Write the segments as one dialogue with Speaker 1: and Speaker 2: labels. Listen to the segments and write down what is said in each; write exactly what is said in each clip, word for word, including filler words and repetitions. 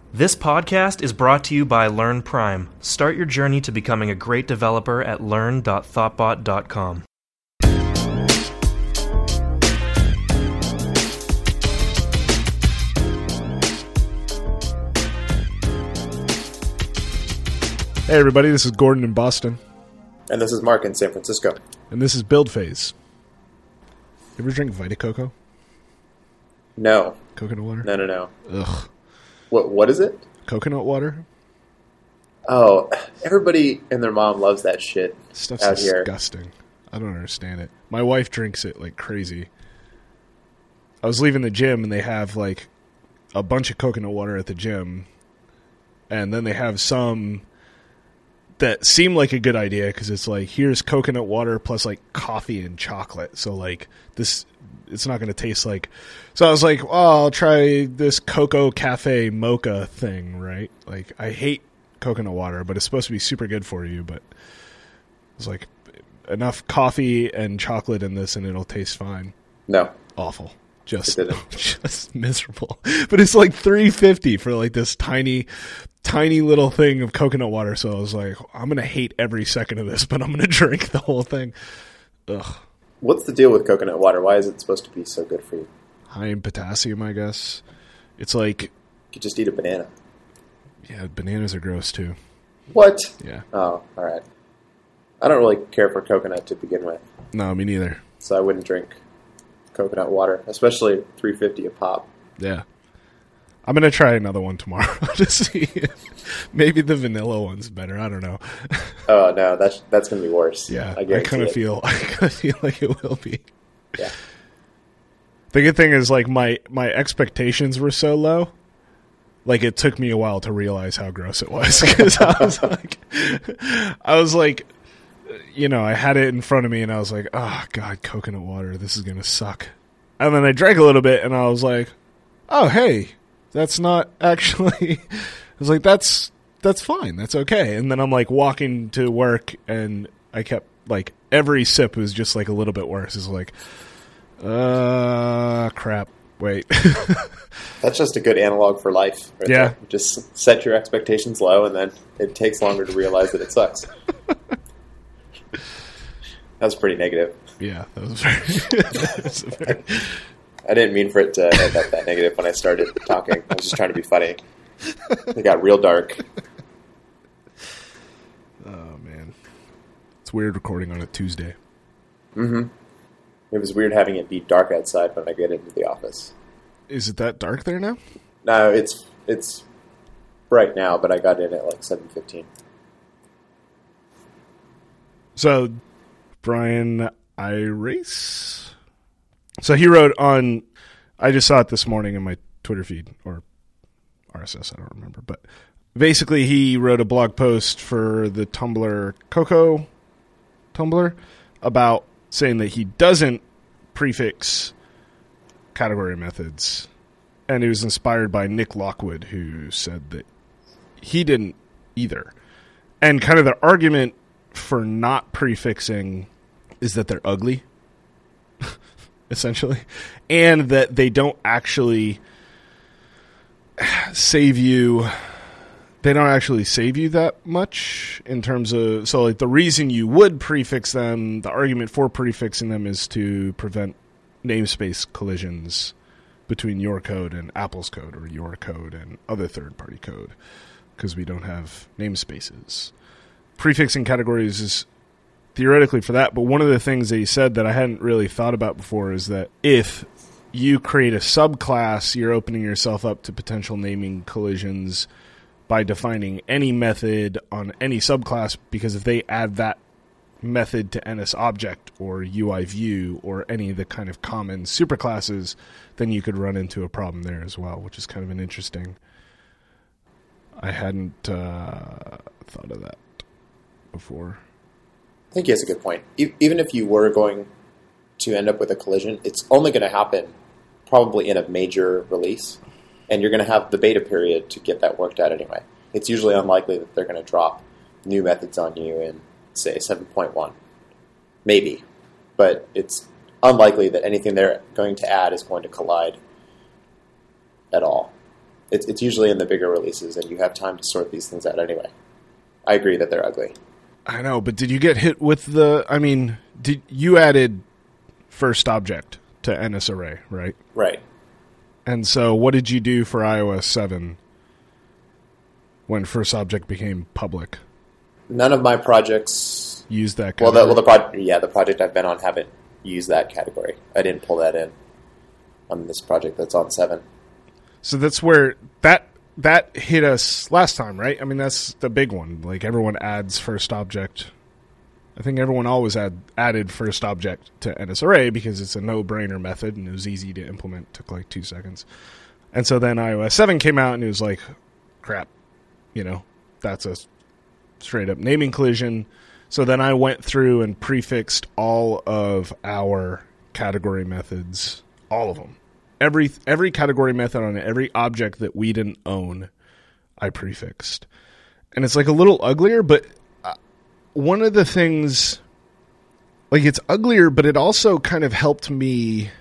Speaker 1: This podcast is brought to you by Learn Prime. Start your journey to becoming a great developer at learn dot thoughtbot dot com.
Speaker 2: Hey everybody, this is Gordon in Boston.
Speaker 3: And this is Mark in San Francisco.
Speaker 2: And this is Build Phase. You ever drink Vita Coco?
Speaker 3: No.
Speaker 2: Coconut water?
Speaker 3: No, no, no.
Speaker 2: Ugh.
Speaker 3: What? What is it?
Speaker 2: Coconut water?
Speaker 3: Oh, everybody and their mom loves that shit.
Speaker 2: Stuff's
Speaker 3: out here.
Speaker 2: disgusting. I don't understand it. My wife drinks it like crazy. I was leaving the gym and they have like a bunch of coconut water at the gym. And then they have some that seem like a good idea because it's like, here's coconut water plus like coffee and chocolate. So like this, it's not going to taste like. So I was like, oh, I'll try this Coco Cafe mocha thing, right? Like I hate coconut water, but it's supposed to be super good for you. But it's like enough coffee and chocolate in this and it'll taste fine.
Speaker 3: No.
Speaker 2: Awful. Just, just miserable. But it's like three fifty for like this tiny, tiny little thing of coconut water. So I was like, I'm going to hate every second of this, but I'm going to drink the whole thing. Ugh.
Speaker 3: What's the deal with coconut water? Why is it supposed to be so good for you?
Speaker 2: High in potassium, I guess. It's like... You
Speaker 3: could just eat a banana.
Speaker 2: Yeah, bananas are gross too.
Speaker 3: What?
Speaker 2: Yeah.
Speaker 3: Oh, all right. I don't really care for coconut to begin with.
Speaker 2: No, me neither.
Speaker 3: So I wouldn't drink coconut water, especially three fifty a pop.
Speaker 2: Yeah. I'm going to try another one tomorrow to see if maybe the vanilla one's better. I don't know.
Speaker 3: Oh, no, that's that's going to be worse.
Speaker 2: Yeah,
Speaker 3: I,
Speaker 2: I kind of feel I kind of feel like it will be.
Speaker 3: Yeah.
Speaker 2: The good thing is like my my expectations were so low. Like it took me a while to realize how gross it was cuz I was like I was like you know, I had it in front of me and I was like, "Oh god, coconut water, this is going to suck." And then I drank a little bit and I was like, "Oh, hey, that's not actually." I was like, "That's that's fine. That's okay." And then I'm like walking to work and I kept like every sip was just like a little bit worse. It's like, uh, crap. Wait.
Speaker 3: That's just a good analog for life. Right
Speaker 2: yeah.
Speaker 3: There. Just set your expectations low and then it takes longer to realize that it sucks. That was pretty negative.
Speaker 2: Yeah, that was very... that was very...
Speaker 3: I didn't mean for it to end up that negative when I started talking. I was just trying to be funny. It got real dark.
Speaker 2: Oh, man. It's weird recording on a Tuesday.
Speaker 3: Mm-hmm. It was weird having it be dark outside when I get into the office.
Speaker 2: Is it that dark there now?
Speaker 3: No, it's it's bright now, but I got in at like seven fifteen.
Speaker 2: So, Brian Irace? So he wrote on, I just saw it this morning in my Twitter feed, or R S S, I don't remember, but basically he wrote a blog post for the Tumblr Coco Tumblr about saying that he doesn't prefix category methods, and he was inspired by Nick Lockwood, who said that he didn't either. And kind of the argument for not prefixing is that they're ugly, essentially, and that they don't actually save you. They don't actually save you that much in terms of, so like the reason you would prefix them, the argument for prefixing them is to prevent namespace collisions between your code and Apple's code, or your code and other third-party code, because we don't have namespaces. Prefixing categories is theoretically for that, but one of the things that he said that I hadn't really thought about before is that if you create a subclass, you're opening yourself up to potential naming collisions by defining any method on any subclass, because if they add that method to N S object or U I view or any of the kind of common superclasses, then you could run into a problem there as well, which is kind of an interesting... I hadn't uh, thought of that before.
Speaker 3: I think he has a good point. E- even if you were going to end up with a collision, it's only going to happen probably in a major release, and you're going to have the beta period to get that worked out anyway. It's usually unlikely that they're going to drop new methods on you in, say, seven point one. Maybe. But it's unlikely that anything they're going to add is going to collide at all. It's, it's usually in the bigger releases, and you have time to sort these things out anyway. I agree that they're ugly.
Speaker 2: I know, but did you get hit with the... I mean, did you added first object to N S Array, right?
Speaker 3: Right.
Speaker 2: And so what did you do for i O S seven when first object became public?
Speaker 3: None of my projects...
Speaker 2: Use that
Speaker 3: Well,
Speaker 2: category?
Speaker 3: the, well, the pro- yeah, the project I've been on haven't used that category. I didn't pull that in on this project that's on seven.
Speaker 2: So that's where... That that hit us last time, right? I mean, that's the big one. Like, everyone adds first object. I think everyone always add, added first object to N S Array because it's a no-brainer method and it was easy to implement. It took like two seconds. And so then i O S seven came out and it was like, crap, you know, that's a straight-up naming collision. So then I went through and prefixed all of our category methods, all of them. Every every category method on every object that we didn't own, I prefixed. And it's like a little uglier, but one of the things, like it's uglier, but it also kind of helped me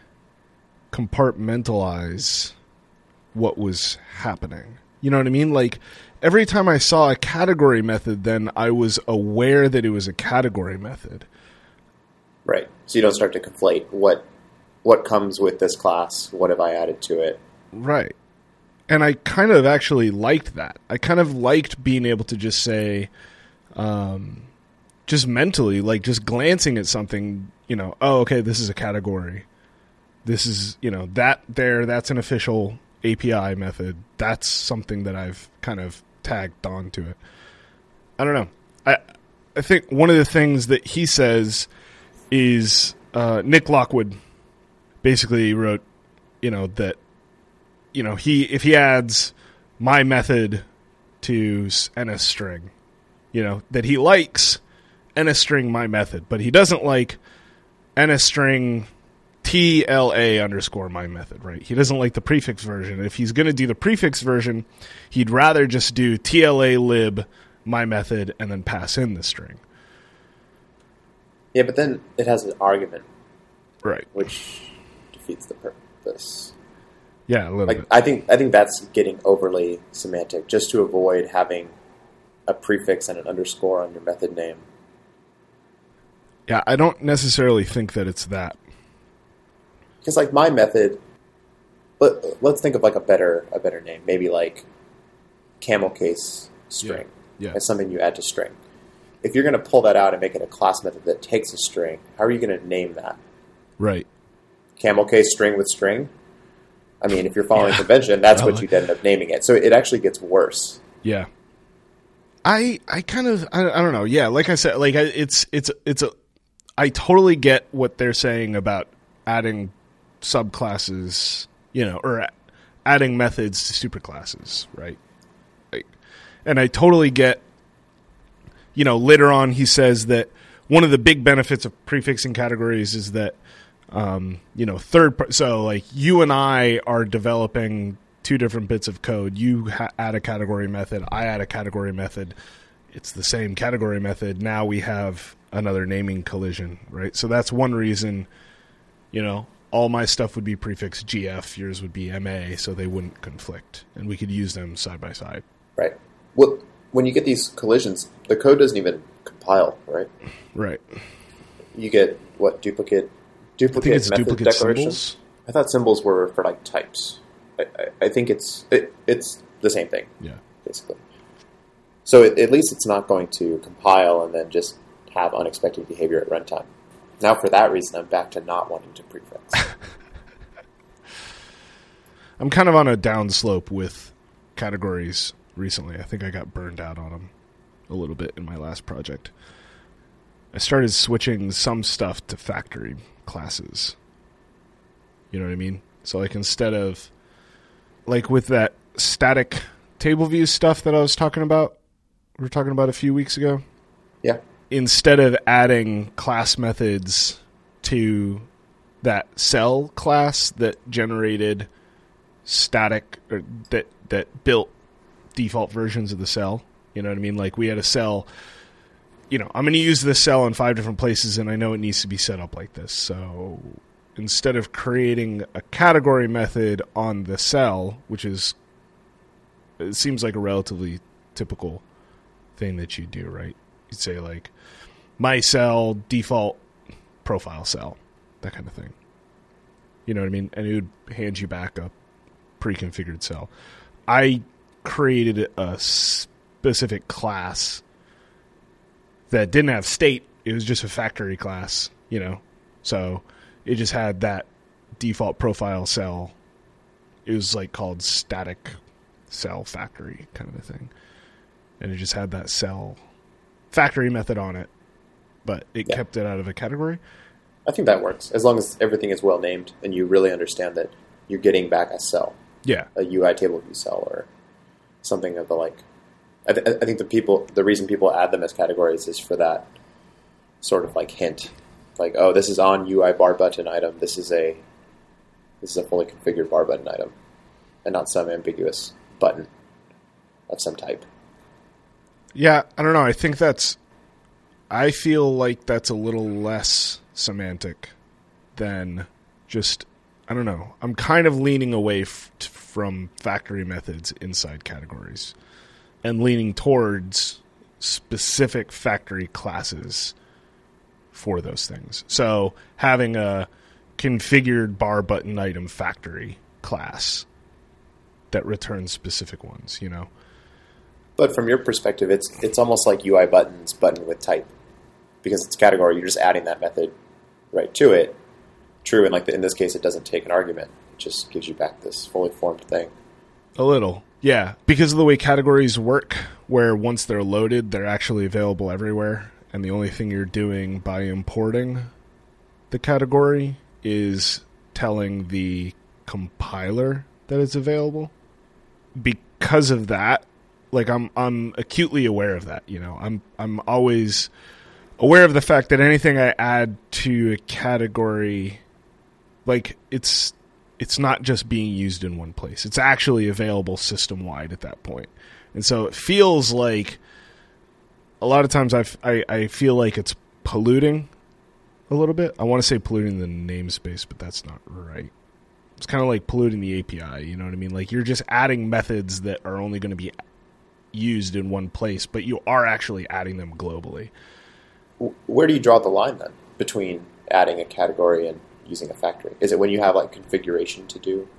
Speaker 2: compartmentalize what was happening. You know what I mean? Like every time I saw a category method, then I was aware that it was a category method.
Speaker 3: Right. So you don't start to conflate what what comes with this class, what have I added to it.
Speaker 2: Right. And I kind of actually liked that. I kind of liked being able to just say, um, just mentally, like just glancing at something, you know, oh, okay, this is a category. This is, you know, that there, that's an official A P I method. That's something that I've kind of tagged onto it. I don't know. I I think one of the things that he says is uh, Nick Lockwood basically wrote, you know, that, you know, he if he adds my method to N S string, you know, that he likes N S string my method, but he doesn't like N S string T L A underscore my method, right? He doesn't like the prefix version. If he's going to do the prefix version, he'd rather just do T L A lib my method and then pass in the string.
Speaker 3: Yeah, but then it has an argument.
Speaker 2: Right.
Speaker 3: Which defeats the purpose.
Speaker 2: Yeah, a little
Speaker 3: like,
Speaker 2: bit.
Speaker 3: I think I think that's getting overly semantic, just to avoid having a prefix and an underscore on your method name.
Speaker 2: Yeah, I don't necessarily think that it's that.
Speaker 3: Because like my method, let, let's think of like a better a better name, maybe like camel case string.
Speaker 2: Yeah. Yeah.
Speaker 3: As something you add to string. If you're going to pull that out and make it a class method that takes a string, how are you going to name that?
Speaker 2: Right.
Speaker 3: Camel case string with string? I mean, if you're following yeah. convention, that's
Speaker 2: well,
Speaker 3: what you'd end up naming it. So it actually gets worse.
Speaker 2: Yeah. I I kind of I, I don't know. Yeah, like I said, like I, it's it's it's a I totally get what they're saying about adding subclasses, you know, or adding methods to superclasses, right? Like, and I totally get, you know, later on he says that one of the big benefits of prefixing categories is that, um, you know, third, par- so like you and I are developing two different bits of code. You ha- add a category method, I add a category method. It's the same category method. Now we have another naming collision, right? So that's one reason, you know, all my stuff would be prefixed G F, yours would be M A, so they wouldn't conflict, and we could use them side by side.
Speaker 3: Right. Well, when you get these collisions, the code doesn't even compile, right?
Speaker 2: Right.
Speaker 3: You get, what, duplicate duplicate
Speaker 2: I think it's
Speaker 3: method
Speaker 2: duplicate
Speaker 3: declarations?
Speaker 2: symbols.
Speaker 3: I thought symbols were for, like, types. I, I, I think it's it, it's the same thing,
Speaker 2: Yeah.
Speaker 3: basically. So it, at least it's not going to compile and then just have unexpected behavior at runtime. Now, for that reason, I'm back to not wanting to prefix.
Speaker 2: I'm kind of on a downslope with categories recently. I think I got burned out on them a little bit in my last project. I started switching some stuff to factory classes. You know what I mean? So like instead of, like with that static table view stuff that I was talking about, we were talking about a few weeks ago.
Speaker 3: Yeah.
Speaker 2: Instead of adding class methods to that cell class that generated static, or that, that built default versions of the cell, you know what I mean? Like we had a cell, you know, I'm going to use this cell in five different places and I know it needs to be set up like this. So instead of creating a category method on the cell, which is it seems like a relatively typical thing that you do, right? You'd say like my cell default profile cell, that kind of thing. You know what I mean? And it would hand you back a pre-configured cell. I created a specific class that didn't have state. It was just a factory class, you know. So it just had that default profile cell. It was like called static cell factory kind of a thing. And it just had that cell factory method on it, but it yeah. kept it out of a category.
Speaker 3: I think that works, as long as everything is well named and you really understand that you're getting back a cell.
Speaker 2: Yeah.
Speaker 3: A U I table view cell or something of the like. I, th- I think the people, the reason people add them as categories is for that sort of like hint. Like, oh, this is on U I bar button item. This is a this is a fully configured bar button item, and not some ambiguous button of some type.
Speaker 2: Yeah, I don't know. I think that's. I feel like that's a little less semantic than just. I don't know. I'm kind of leaning away f- from factory methods inside categories, and leaning towards specific factory classes for those things. So having a configured bar button item factory class that returns specific ones, you know.
Speaker 3: But from your perspective, it's it's almost like U I buttons button with type, because it's category. You're just adding that method right to it. True, and like the, in this case, it doesn't take an argument. It just gives you back this fully formed thing.
Speaker 2: A little, yeah, because of the way categories work, where once they're loaded, they're actually available everywhere. And the only thing you're doing by importing the category is telling the compiler that it's available. Because of that, like I'm I'm acutely aware of that, you know. I'm I'm always aware of the fact that anything I add to a category, like it's it's not just being used in one place. It's actually available system-wide at that point. And so it feels like a lot of times I've, I I feel like it's polluting a little bit. I want to say polluting the namespace, but that's not right. It's kind of like polluting the A P I, you know what I mean? Like you're just adding methods that are only going to be used in one place, but you are actually adding them globally.
Speaker 3: Where do you draw the line then between adding a category and using a factory? Is it when you have like configuration to do?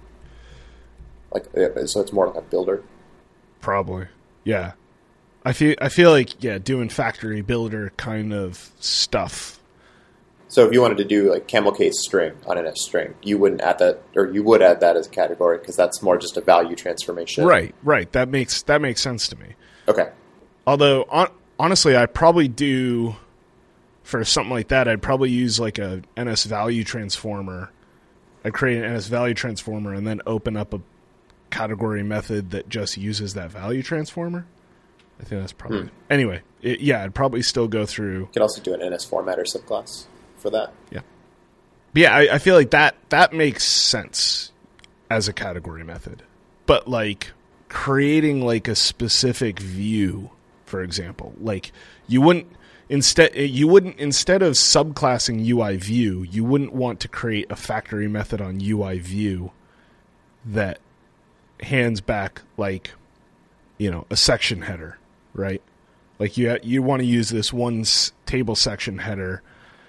Speaker 3: Like so it's more like a builder?
Speaker 2: Probably. Yeah. I feel I feel like yeah, doing factory builder kind of stuff.
Speaker 3: So if you wanted to do like camel case string on an S string, you wouldn't add that, or you would add that as a category because that's more just a value transformation.
Speaker 2: Right, right. That makes that makes sense to me.
Speaker 3: Okay.
Speaker 2: Although on, honestly, I probably do for something like that. I'd probably use like a N S value transformer. I'd create an N S value transformer and then open up a category method that just uses that value transformer. I think that's probably... Hmm. Anyway, it, yeah, I'd probably still go through...
Speaker 3: You could also do an N S formatter subclass for that.
Speaker 2: Yeah. But yeah, I, I feel like that that makes sense as a category method. But, like, creating, like, a specific view, for example, like, you wouldn't... Instead, you wouldn't instead of subclassing U I view, you wouldn't want to create a factory method on U I view that hands back, like, you know, a section header. Right, like you you want to use this one s- table section header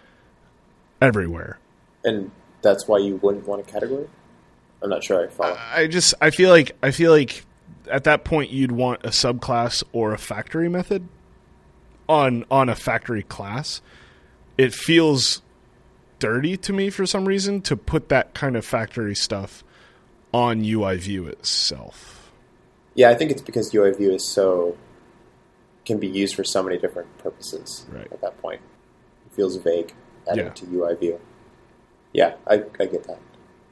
Speaker 2: everywhere,
Speaker 3: and that's why you wouldn't want a category. I'm not sure I follow.
Speaker 2: I just I feel like I feel like at that point you'd want a subclass or a factory method on on a factory class. It feels dirty to me for some reason to put that kind of factory stuff on U I view itself.
Speaker 3: Yeah, I think it's because U I view is so. Can be used for so many different purposes
Speaker 2: right.
Speaker 3: At that point. It feels vague adding
Speaker 2: yeah.
Speaker 3: to U I view. Yeah, I, I get that.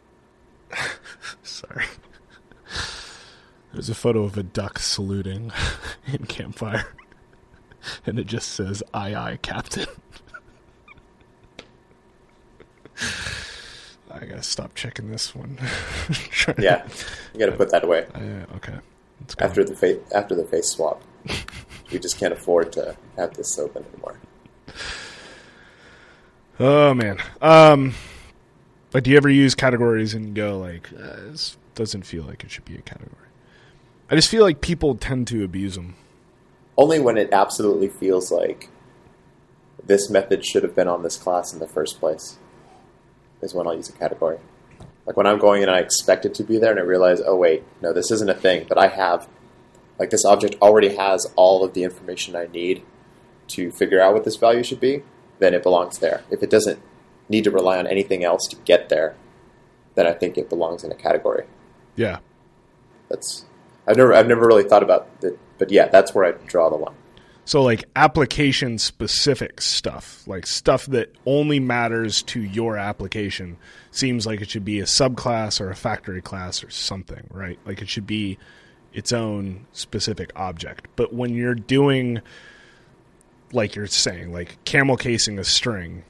Speaker 2: Sorry. There's a photo of a duck saluting in Campfire, and it just says, aye, aye, Captain. I gotta stop checking this one.
Speaker 3: Yeah, you gotta put that away.
Speaker 2: Uh, okay.
Speaker 3: After the, fa- after the face swap. We just can't afford to have this open anymore.
Speaker 2: Oh, man. Um, but do you ever use categories and go like, uh, this doesn't feel like it should be a category? I just feel like people tend to abuse them.
Speaker 3: Only when it absolutely feels like this method should have been on this class in the first place is when I'll use a category. Like when I'm going in and I expect it to be there and I realize, oh wait, no, this isn't a thing, but I have, like this object already has all of the information I need to figure out what this value should be, then it belongs there. If it doesn't need to rely on anything else to get there, then I think it belongs in a category.
Speaker 2: Yeah.
Speaker 3: That's I've never I've never really thought about it, but yeah, that's where I draw the line.
Speaker 2: So like application specific stuff, like stuff that only matters to your application, seems like it should be a subclass or a factory class or something, right? Like it should be its own specific object. But when you're doing, like you're saying, like camel casing a string,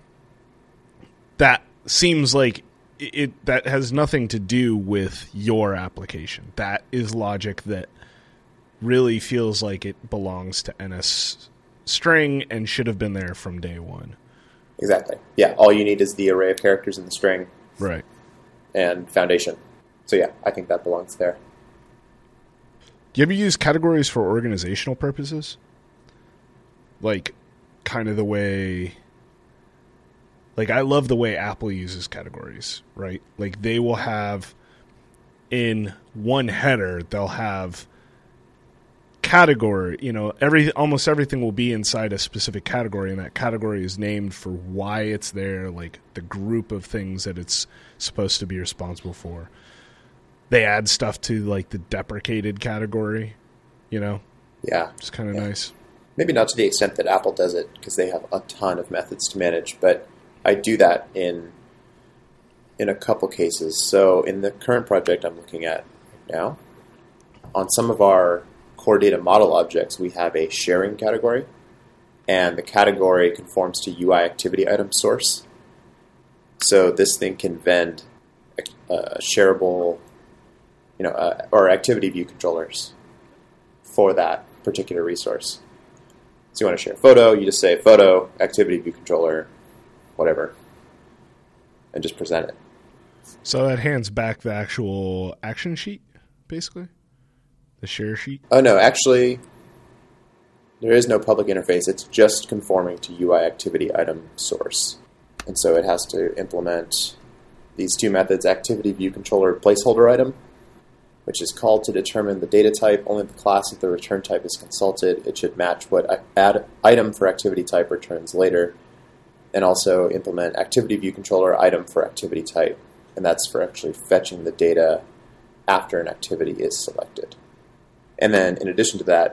Speaker 2: that seems like it, it that has nothing to do with your application. That is logic that really feels like it belongs to N S string and should have been there from day one.
Speaker 3: Exactly. Yeah, all you need is the array of characters in the string.
Speaker 2: Right.
Speaker 3: And foundation. So yeah, I think that belongs there.
Speaker 2: Do you ever use categories for organizational purposes? Like, kind of the way... Like, I love the way Apple uses categories, right? Like, they will have, in one header, they'll have category, you know, every almost everything will be inside a specific category, and that category is named for why it's there, like the group of things that it's supposed to be responsible for. They add stuff to, like, the deprecated category, you know?
Speaker 3: Yeah.
Speaker 2: It's kind of
Speaker 3: yeah.
Speaker 2: nice.
Speaker 3: Maybe not to the extent that Apple does it, because they have a ton of methods to manage, but I do that in in a couple cases. So in the current project I'm looking at right now, on some of our core data model objects, we have a sharing category, and the category conforms to U I activity item source. So this thing can vend uh, shareable, you know, uh, or activity view controllers for that particular resource. So you want to share a photo, you just say photo, activity view controller, whatever, and just present it.
Speaker 2: So that hands back the actual action sheet, basically? The share sheet?
Speaker 3: Oh, no, actually, there is no public interface. It's just conforming to U I activity item source. And so it has to implement these two methods, activity view controller placeholder item, which is called to determine the data type. Only the class of the return type is consulted. It should match what add item for activity type returns later. And also implement activity view controller item for activity type. And that's for actually fetching the data after an activity is selected. And then in addition to that,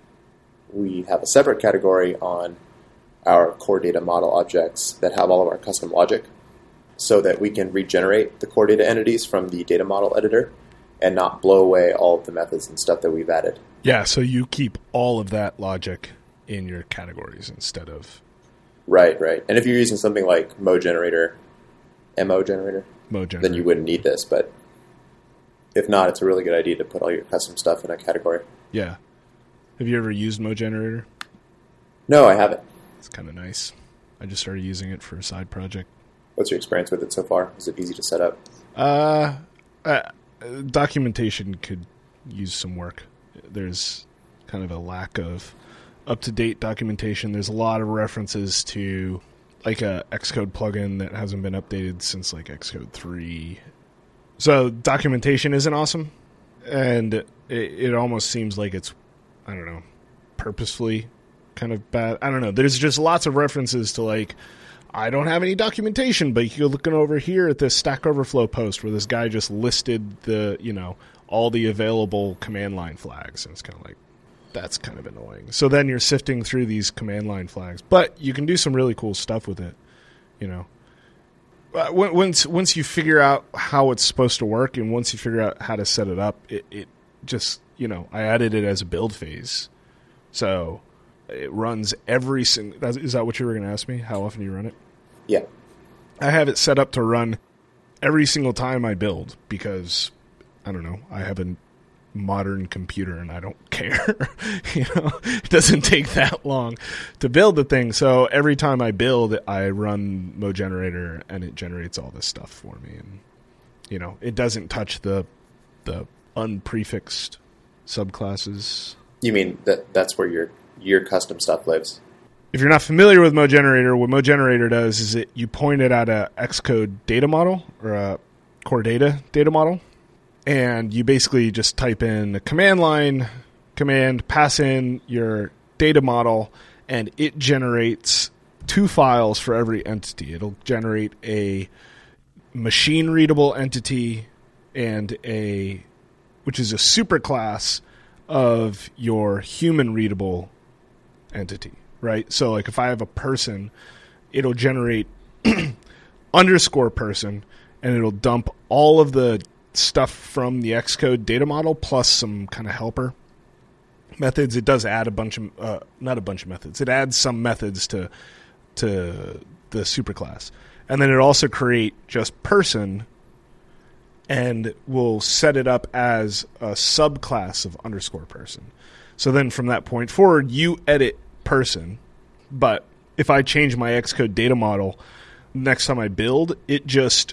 Speaker 3: we have a separate category on our core data model objects that have all of our custom logic so that we can regenerate the core data entities from the data model editor and not blow away all of the methods and stuff that we've added.
Speaker 2: Yeah, so you keep all of that logic in your categories instead of...
Speaker 3: Right, right. And if you're using something like Mo Generator, M O Generator,
Speaker 2: Mo Generator,
Speaker 3: then you wouldn't need this. But if not, it's a really good idea to put all your custom stuff in a category.
Speaker 2: Yeah. Have you ever used Mo Generator?
Speaker 3: No, I haven't.
Speaker 2: It's kind of nice. I just started using it for a side project.
Speaker 3: What's your experience with it so far? Is it easy to set up?
Speaker 2: Uh, uh documentation could use some work. There's kind of a lack of up-to-date documentation. There's a lot of references to like a Xcode plugin that hasn't been updated since like Xcode three. So documentation isn't awesome, and it, it almost seems like it's, I don't know, purposefully kind of bad. I don't know. There's just lots of references to like, I don't have any documentation, but you're looking over here at this Stack Overflow post where this guy just listed the, you know, all the available command line flags. And it's kind of like, that's kind of annoying. So then you're sifting through these command line flags, but you can do some really cool stuff with it, you know. Uh, once once you figure out how it's supposed to work and once you figure out how to set it up, it, it just, you know, I added it as a build phase. So it runs every single... Is that what you were going to ask me? How often you run it?
Speaker 3: Yeah.
Speaker 2: I have it set up to run every single time I build because, I don't know, I have a modern computer and I don't care. You know, it doesn't take that long to build the thing. So every time I build, I run Mo Generator and it generates all this stuff for me. And, you know, it doesn't touch the the unprefixed subclasses.
Speaker 3: You mean that that's where your your custom stuff lives?
Speaker 2: If you're not familiar with MoGenerator, what MoGenerator does is it you point it at a Xcode data model or a Core Data data model, and you basically just type in a command line command, pass in your data model, and it generates two files for every entity. It'll generate a machine-readable entity and a, which is a superclass of your human-readable entity, right? So, like, if I have a person, it'll generate underscore person, and it'll dump all of the stuff from the Xcode data model plus some kind of helper methods. It does add a bunch of, uh, not a bunch of methods. It adds some methods to to the superclass. And then it also create just person and will set it up as a subclass of underscore person. So then from that point forward, you edit person, but if I change my Xcode data model, next time I build, it just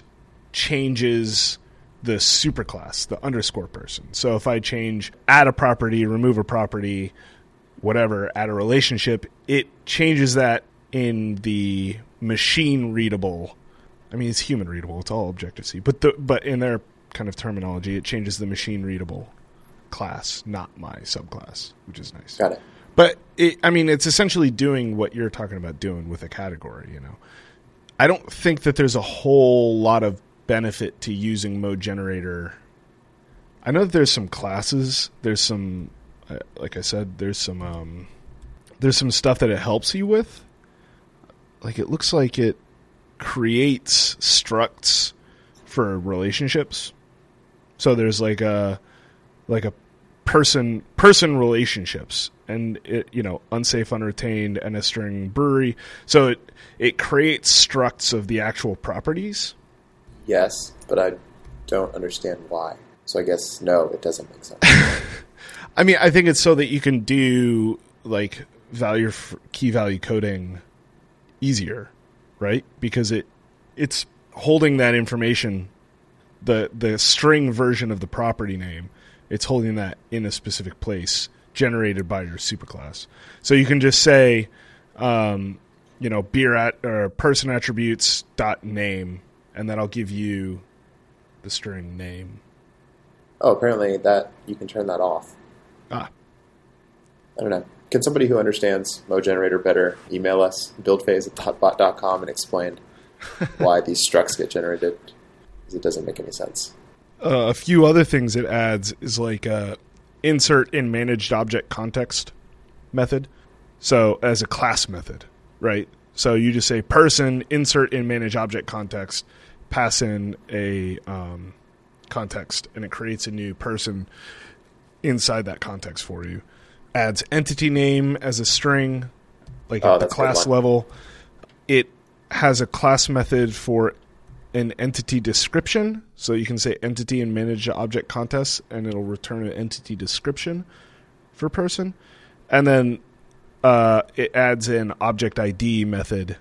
Speaker 2: changes the superclass, the underscore person. So if I change add a property, remove a property, whatever, add a relationship, it changes that in the machine readable. I mean, it's human readable. It's all Objective-C. But the, but in their kind of terminology, it changes the machine readable class, not my subclass, which is nice.
Speaker 3: Got it.
Speaker 2: But it, I mean, it's essentially doing what you're talking about doing with a category, you know. I don't think that there's a whole lot of benefit to using MoGenerator. I know that there's some classes. There's some, uh, like I said, there's some um, there's some stuff that it helps you with. Like, it looks like it creates structs for relationships. So there's like a like a person person relationships, and it, you know, unsafe, unretained, N S string brewery. So it it creates structs of the actual properties.
Speaker 3: Yes, but I don't understand why. So I guess no, it doesn't make sense.
Speaker 2: I mean, I think it's so that you can do like value key value coding easier, right? Because it it's holding that information, the the string version of the property name, it's holding that in a specific place generated by your superclass. So you can just say, um, you know, beer at or person attributes dot name, and that'll give you the string name.
Speaker 3: Oh, apparently that you can turn that off.
Speaker 2: Ah.
Speaker 3: I don't know. Can somebody who understands MoGenerator better email us, buildphase at thoughtbot dot com, and explain why these structs get generated? Because it doesn't make any sense.
Speaker 2: Uh, a few other things it adds is like a insert in managed object context method. So as a class method, right? So you just say person, insert in managed object context, pass in a um, context, and it creates a new person inside that context for you. Adds entity name as a string, like
Speaker 3: oh,
Speaker 2: at the class level. It has a class method for an entity description. So you can say entity and manage object context, and it'll return an entity description for person. And then uh, it adds an object I D method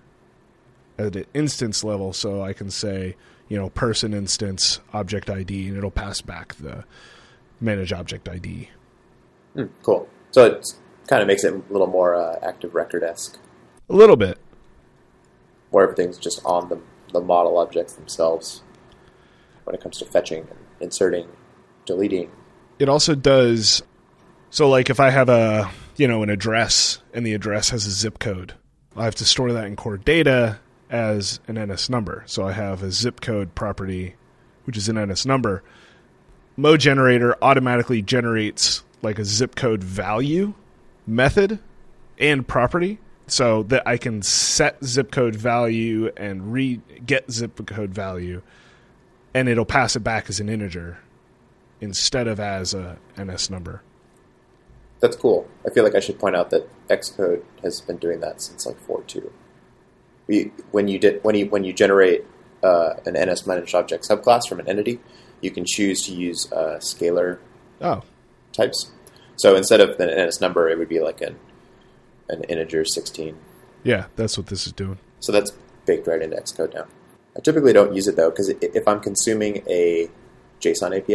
Speaker 2: at an instance level. So I can say, you know, person instance object I D, and it'll pass back the manage object I D.
Speaker 3: Mm, cool. So it kind of makes it a little more uh, active record-esque.
Speaker 2: A little bit.
Speaker 3: Where everything's just on the, the model objects themselves when it comes to fetching and inserting, deleting.
Speaker 2: It also does, so like if I have a, you know, an address and the address has a zip code, I have to store that in core data as an N S number. So I have a zip code property, which is an N S number. MoGenerator automatically generates like a zip code value method and property, so that I can set zip code value and re get zip code value, and it'll pass it back as an integer instead of as a N S number.
Speaker 3: That's cool. I feel like I should point out that Xcode has been doing that since like four point two. We, when you did when you when you generate uh, an N S managed object subclass from an entity, you can choose to use uh, scalar
Speaker 2: Oh.
Speaker 3: types. So instead of an N S number, it would be like an an integer sixteen.
Speaker 2: Yeah, that's what this is doing.
Speaker 3: So that's baked right into Xcode now. I typically don't use it though, because if I'm consuming a JSON A P I,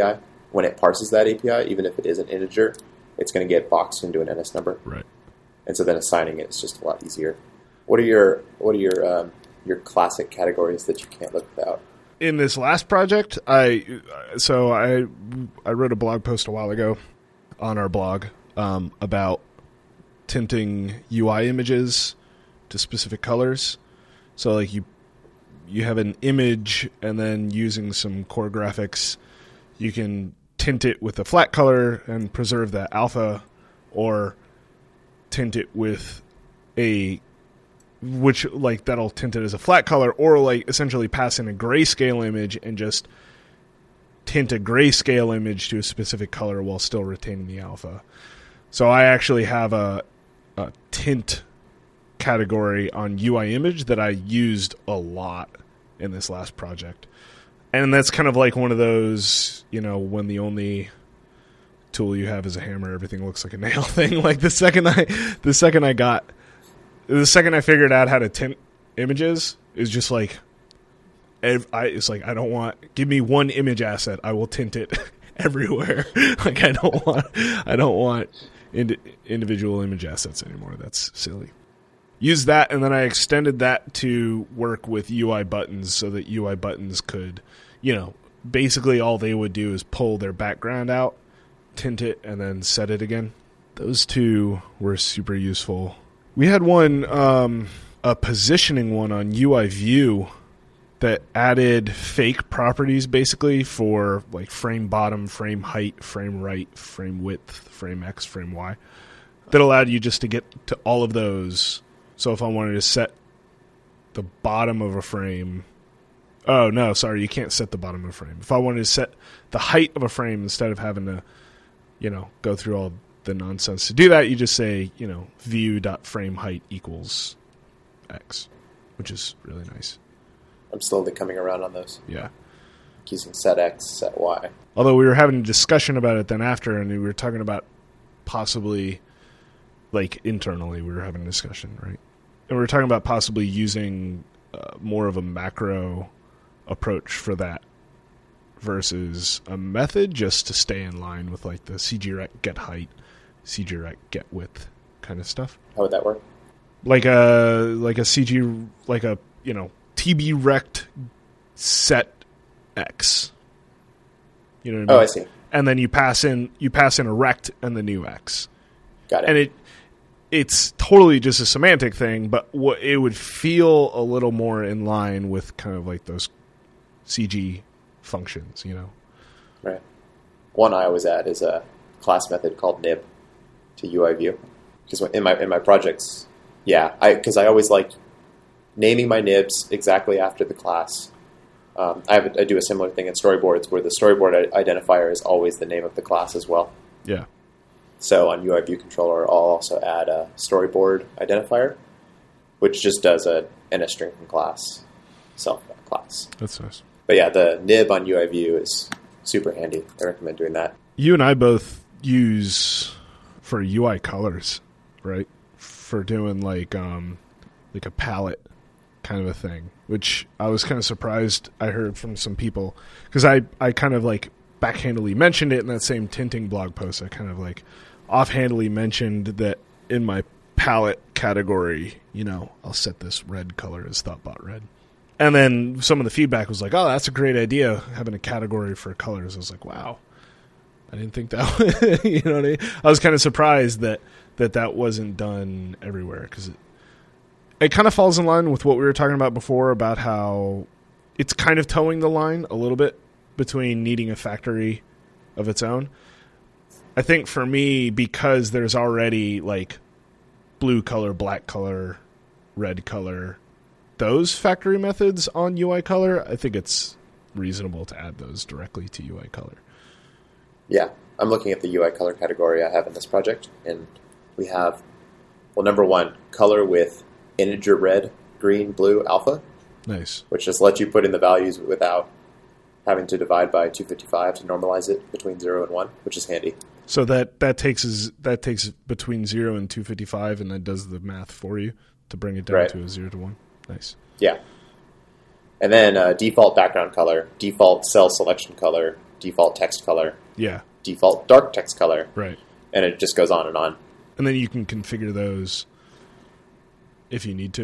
Speaker 3: when it parses that A P I, even if it is an integer, it's going to get boxed into an N S number.
Speaker 2: Right.
Speaker 3: And so then assigning it is just a lot easier. What are your what are your um, your classic categories that you can't live without?
Speaker 2: In this last project, I so I I wrote a blog post a while ago on our blog um, about tinting U I images to specific colors. So like you you have an image, and then using some core graphics, you can tint it with a flat color and preserve that alpha, or tint it with a which like that'll tint it as a flat color, or like essentially pass in a grayscale image and just tint a grayscale image to a specific color while still retaining the alpha. So I actually have a, a tint category on U I image that I used a lot in this last project. And that's kind of like one of those, you know, when the only tool you have is a hammer, everything looks like a nail thing. Like the second I the second I got The second I figured out how to tint images, is just like, I, it's like, I don't want, give me one image asset, I will tint it everywhere. Like I don't want, I don't want ind- individual image assets anymore. That's silly. Use that, and then I extended that to work with U I buttons, so that U I buttons could, you know, basically all they would do is pull their background out, tint it, and then set it again. Those two were super useful. We had one, um, a positioning one on U I View that added fake properties basically for like frame bottom, frame height, frame right, frame width, frame X, frame Y. That allowed you just to get to all of those. So if I wanted to set the bottom of a frame, oh no, sorry, you can't set the bottom of a frame. If I wanted to set the height of a frame instead of having to, you know, go through all the nonsense to do that, you just say, you know, view.frameheight equals X, which is really nice.
Speaker 3: I'm slowly coming around on those.
Speaker 2: Yeah.
Speaker 3: Using set X, set Y.
Speaker 2: Although we were having a discussion about it then after, and we were talking about possibly, like internally, we were having a discussion, right? And we were talking about possibly using uh, more of a macro approach for that versus a method just to stay in line with like the cgrect get height, cgrect get width kind of stuff.
Speaker 3: How would that work?
Speaker 2: Like a like a cg like a you know tbrect set X. You know what I mean?
Speaker 3: Oh, I see.
Speaker 2: And then you pass in you pass in a rect and the new X.
Speaker 3: Got it.
Speaker 2: And it it's totally just a semantic thing, but what it would feel a little more in line with kind of like those C G functions, you know.
Speaker 3: Right. One I always add is a class method called nib to U I view, because in my in my projects, yeah, I because I always like naming my nibs exactly after the class. Um, I have I do a similar thing in storyboards where the storyboard identifier is always the name of the class as well.
Speaker 2: Yeah.
Speaker 3: So on U I view controller, I'll also add a storyboard identifier, which just does a N S string from class, self class.
Speaker 2: That's nice.
Speaker 3: But yeah, the nib on U I view is super handy. I recommend doing that.
Speaker 2: You and I both use for U I colors, right? For doing like um, like a palette kind of a thing, which I was kind of surprised I heard from some people, because I, I kind of like backhandedly mentioned it in that same tinting blog post. I kind of like offhandedly mentioned that in my palette category, you know, I'll set this red color as ThoughtBot red. And then some of the feedback was like, oh, that's a great idea, having a category for colors. I was like, wow, I didn't think that, you know what I mean? I was kind of surprised that that, that wasn't done everywhere, because it, it kind of falls in line with what we were talking about before, about how it's kind of towing the line a little bit between needing a factory of its own. I think for me, because there's already like blue color, black color, red color, those factory methods on U I color, I think it's reasonable to add those directly to U I color.
Speaker 3: Yeah, I'm looking at the U I color category I have in this project, and we have, well, number one, color with integer red, green, blue, alpha.
Speaker 2: Nice. Which
Speaker 3: just lets you put in the values without having to divide by two fifty-five to normalize it between zero and one, which is handy.
Speaker 2: So that, that takes is, that takes between zero and two fifty-five, and that does the math for you to bring it down right to a zero to one. Nice.
Speaker 3: Yeah. And then uh, default background color, default cell selection color, default text color,
Speaker 2: Yeah.
Speaker 3: default dark text color,
Speaker 2: Right.
Speaker 3: and it just goes on and on.
Speaker 2: And then you can configure those if you need to.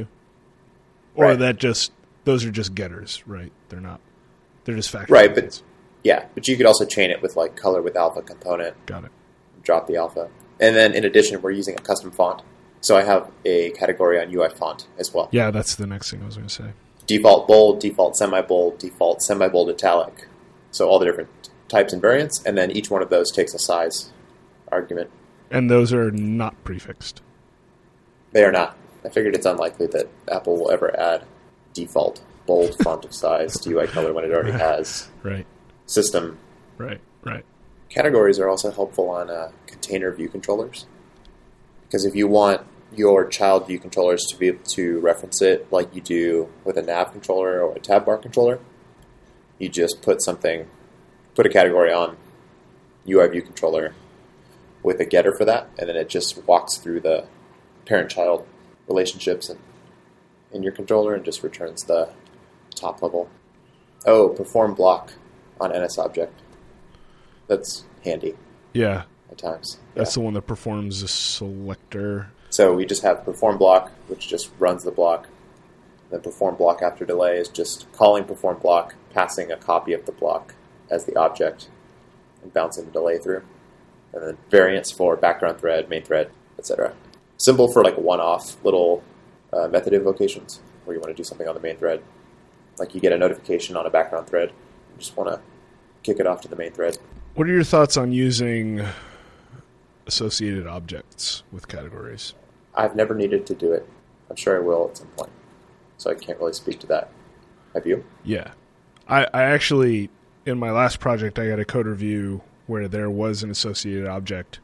Speaker 2: Or
Speaker 3: Right.
Speaker 2: that just, those are just getters, right? They're not, they're just factory.
Speaker 3: Right, but
Speaker 2: methods.
Speaker 3: yeah, but you could also chain it with like color with alpha component,
Speaker 2: Got it.
Speaker 3: drop the alpha. And then in addition, we're using a custom font. So I have a category on U I font as well.
Speaker 2: Yeah, that's the next thing I was going to say.
Speaker 3: Default bold, default semi-bold, default semi-bold italic. So all the different types and variants, and then each one of those takes a size argument.
Speaker 2: And those are not prefixed.
Speaker 3: They are not. I figured it's unlikely that Apple will ever add default bold font of size to U I color when it already has
Speaker 2: Right.
Speaker 3: system.
Speaker 2: Right. Right.
Speaker 3: Categories are also helpful on uh, container view controllers. Because if you want your child view controllers to be able to reference it like you do with a nav controller or a tab bar controller, you just put something, put a category on U I view controller with a getter for that, and then it just walks through the parent-child relationships in, in your controller and just returns the top level. Oh, perform block on N S object. That's handy
Speaker 2: Yeah.
Speaker 3: at times.
Speaker 2: That's
Speaker 3: Yeah.
Speaker 2: the one that performs the selector.
Speaker 3: So we just have perform block, which just runs the block. Then perform block after delay is just calling perform block, passing a copy of the block as the object, and bouncing the delay through. And then variants for background thread, main thread, et cetera. Symbol for like one-off little uh, method invocations where you want to do something on the main thread. Like you get a notification on a background thread, you just want to kick it off to the main thread.
Speaker 2: What are your thoughts on using associated objects with categories?
Speaker 3: I've never needed to do it. I'm sure I will at some point. So I can't really speak to that. Have you?
Speaker 2: Yeah. I, I actually, in my last project, I got a code review where there was an associated object,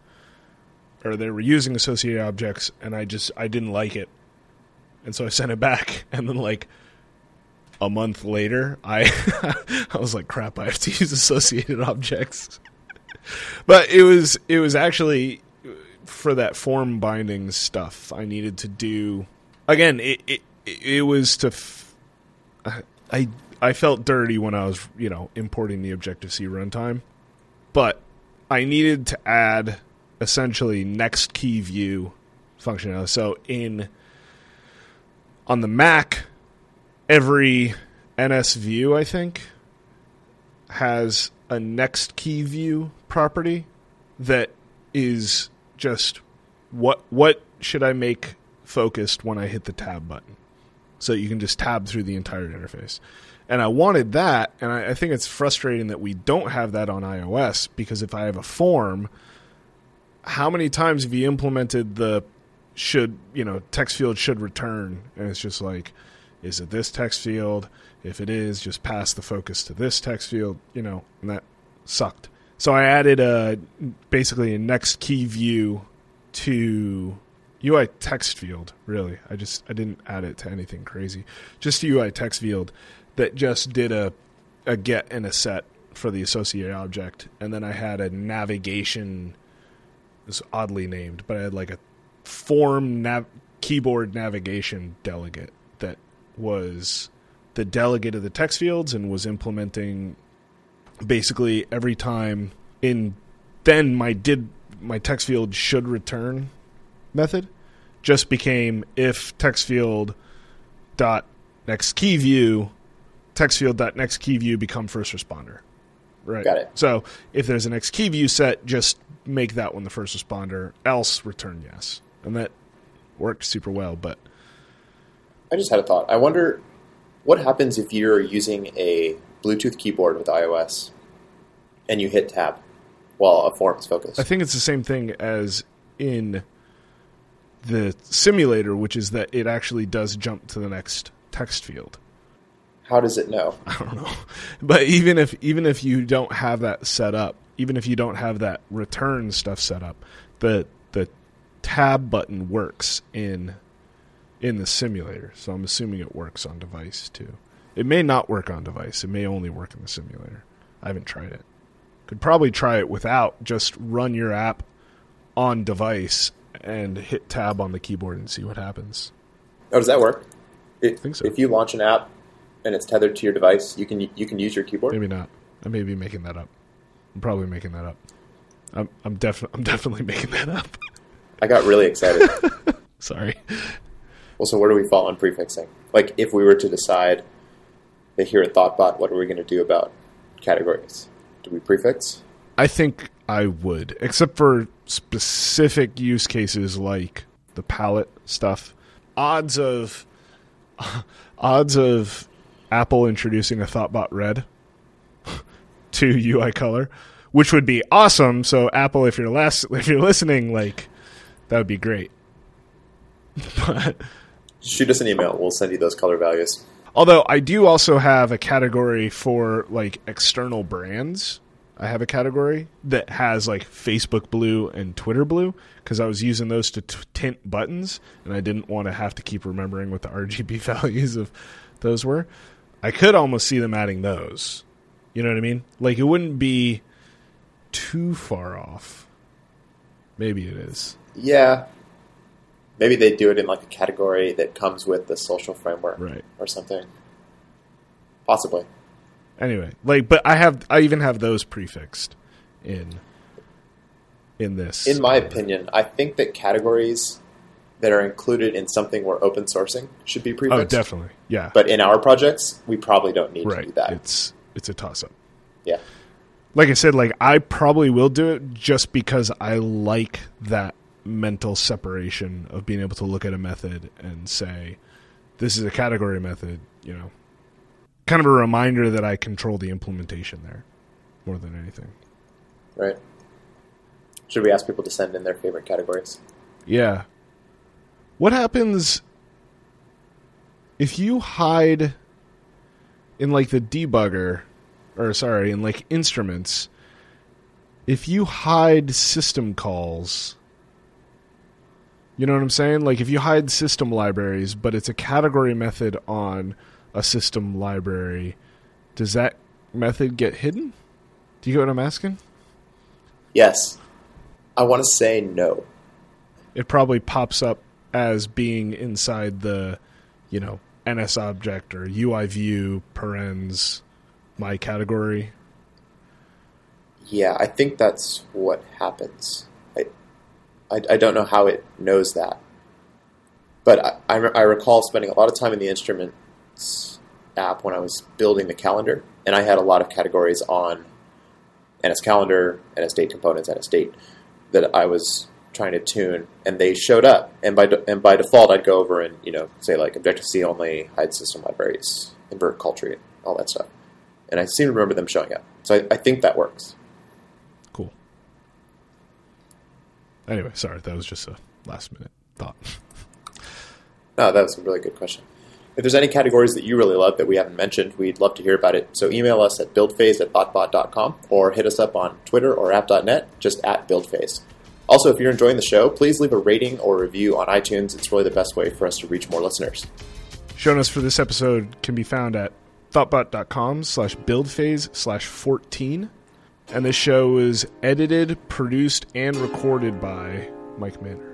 Speaker 2: or they were using associated objects, and I just, I didn't like it. And so I sent it back, and then like a month later, I I was like, crap, I have to use associated objects. But it was it was actually for that form binding stuff I needed to do. Again, it it, it was to f- I I felt dirty when I was, you know, importing the Objective-C runtime, but I needed to add essentially next key view functionality. So in on the Mac, every N S view, I think, has a next key view property that is just what what should I make focused when I hit the tab button, so you can just tab through the entire interface. And I wanted that, and I, I think it's frustrating that we don't have that on iOS, because if I have a form, how many times have you implemented the should, you know, text field should return, and it's just like, is it this text field? If it is, just pass the focus to this text field, you know, and that sucked. So I added a basically a next key view to U I text field, really. I just I didn't add it to anything crazy. Just a U I text field that just did a a get and a set for the associated object, and then I had a navigation, it was oddly named, but I had like a form nav- keyboard navigation delegate that was the delegate of the text fields and was implementing basically every time in then my did my text field should return method just became if text field dot next key view text field dot next key view become first responder. Right.
Speaker 3: Got it.
Speaker 2: So if there's an next key view set, just make that one the first responder, else return yes. And that worked super well, but
Speaker 3: I just had a thought. I wonder what happens if you're using a Bluetooth keyboard with iOS and you hit tab while a form is focused.
Speaker 2: I think it's the same thing as in the simulator, which is that it actually does jump to the next text field.
Speaker 3: How does it know?
Speaker 2: I don't know. But even if even if you don't have that set up, even if you don't have that return stuff set up, the the tab button works in in the simulator. So I'm assuming it works on device too. It may not work on device. It may only work in the simulator. I haven't tried it. Could probably try it without. Just run your app on device and hit tab on the keyboard and see what happens.
Speaker 3: Oh, does that work? It,
Speaker 2: I think so.
Speaker 3: If you launch an app and it's tethered to your device, you can you can use your keyboard?
Speaker 2: Maybe not. I may be making that up. I'm probably making that up. I'm I'm definitely I'm definitely making that up.
Speaker 3: I got really excited.
Speaker 2: Sorry.
Speaker 3: Well, so where do we fall on prefixing? Like, if we were to decide that here at ThoughtBot, what are we going to do about categories? Do we prefix?
Speaker 2: I think I would, except for specific use cases like the palette stuff. Odds of odds of Apple introducing a ThoughtBot Red to U I color, which would be awesome. So Apple, if you're last, if you're listening, like that would be great. But
Speaker 3: shoot us an email. We'll send you those color values.
Speaker 2: Although I do also have a category for like external brands. I have a category that has like Facebook Blue and Twitter Blue because I was using those to t- tint buttons, and I didn't want to have to keep remembering what the R G B values of those were. I could almost see them adding those. You know what I mean? Like, it wouldn't be too far off. Maybe it is.
Speaker 3: Yeah. Maybe they do it in like a category that comes with the social framework,
Speaker 2: right,
Speaker 3: or something. Possibly.
Speaker 2: Anyway, like, but I have, I even have those prefixed in in this.
Speaker 3: In my opinion, I think that categories that are included in something we're open sourcing should be prefixed.
Speaker 2: Oh, definitely, yeah.
Speaker 3: But in our projects, we probably don't need
Speaker 2: right.
Speaker 3: to do that.
Speaker 2: It's it's a toss up.
Speaker 3: Yeah.
Speaker 2: Like I said, like I probably will do it just because I like that mental separation of being able to look at a method and say, this is a category method, you know. Kind of a reminder that I control the implementation there more than anything.
Speaker 3: Right. Should we ask people to send in their favorite categories?
Speaker 2: Yeah. What happens if you hide in like the debugger, or sorry, in like instruments, if you hide system calls? You know what I'm saying? Like if you hide system libraries, but it's a category method on a system library, does that method get hidden? Do you get what I'm asking?
Speaker 3: Yes. I want to say no.
Speaker 2: It probably pops up as being inside the, you know, N S object or U I view parens my category.
Speaker 3: Yeah, I think that's what happens. I, I, I don't know how it knows that. But I, I, I recall spending a lot of time in the instruments app when I was building the calendar, and I had a lot of categories on N S Calendar, N S Date components, N S Date that I was trying to tune, and they showed up. And by de- and by default, I'd go over and, you know, say like Objective-C only, hide system libraries, invert call tree, all that stuff. And I seem to remember them showing up. So I, I think that works.
Speaker 2: Cool. Anyway, sorry, that was just a last minute thought.
Speaker 3: No, that was a really good question. If there's any categories that you really love that we haven't mentioned, we'd love to hear about it. So email us at buildphase at thoughtbot dot com or hit us up on Twitter or app dot net, just at buildphase. Also, if you're enjoying the show, please leave a rating or review on iTunes. It's really the best way for us to reach more listeners.
Speaker 2: Show notes for this episode can be found at thoughtbot dot com slash buildphase slash 14. And this show is edited, produced, and recorded by Mike Manor.